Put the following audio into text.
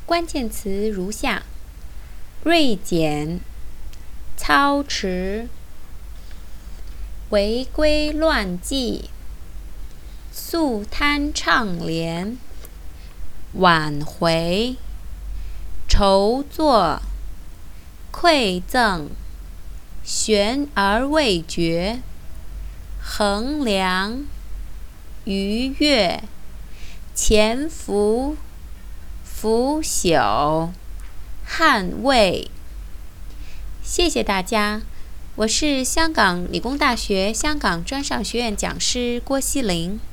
关键词如下：锐减、操持、违规乱纪、肃贪倡廉、挽回、筹作、馈赠、悬而未决、衡量、逾越、潜伏、腐朽、捍卫。谢谢大家，我是香港理工大学香港专上学院讲师郭希玲。